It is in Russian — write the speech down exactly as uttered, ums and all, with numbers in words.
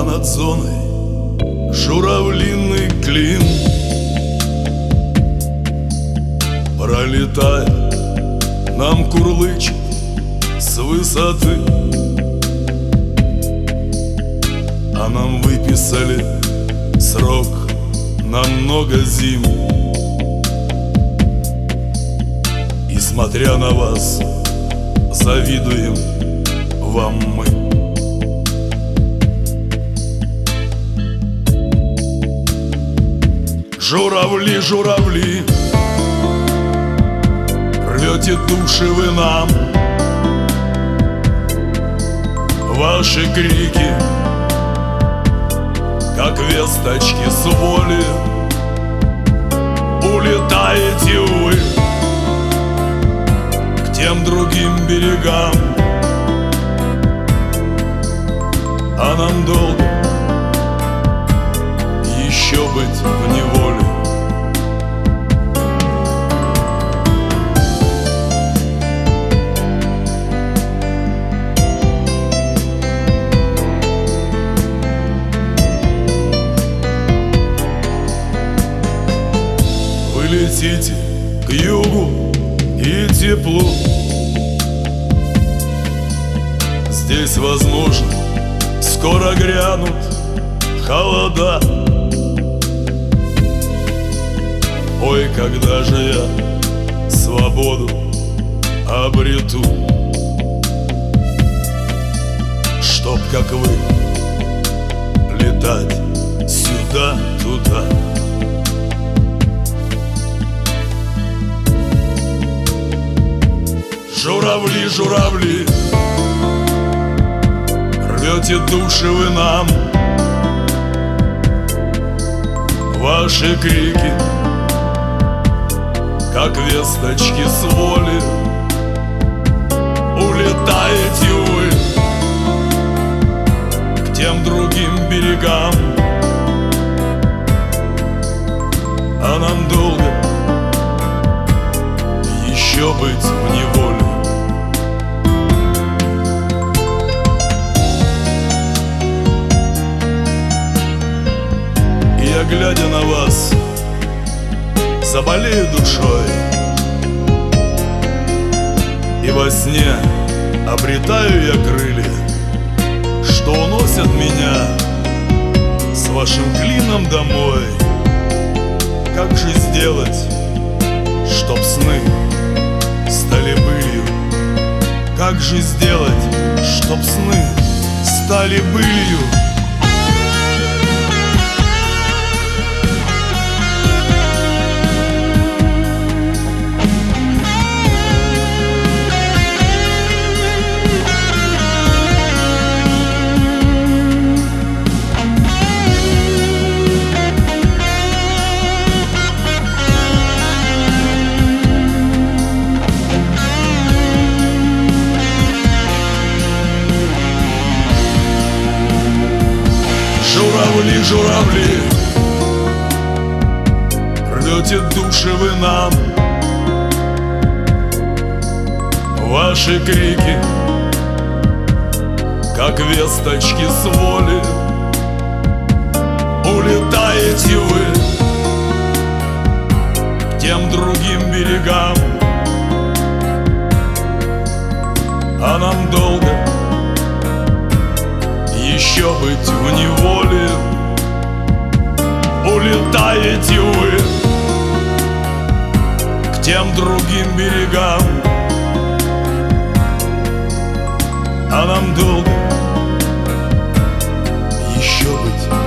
над зоной журавлиный клин, пролетая, нам курлычет с высоты. А нам выписали срок на много зим. И смотря на вас, завидуем вам мы. Журавли, журавли, рвете души вы нам. Ваши крики, как весточки с воли, улетаете вы к тем другим берегам. А нам долго еще быть в неволе. Вы летите к югу и теплу. Здесь, возможно, скоро грянут холода. Ой, когда же я свободу обрету, чтоб, как вы, летать сюда-туда. Журавли, журавли, рвете души вы нам. Ваши крики, как весточки с воли, улетаете вы к тем другим берегам. А нам долго еще быть в неволе. Я, глядя на вас, заболею душой, и во сне обретаю я крылья, что уносят меня с вашим клином домой. Как же сделать, чтоб сны стали былью? Как же сделать, чтоб сны стали былью? Журавли, журавли, рвете души вы нам. Ваши крики, как весточки с воли, улетаете вы к тем другим берегам. А нам долго еще быть в неволе. Улетаете вы к тем другим берегам. А нам долго еще быть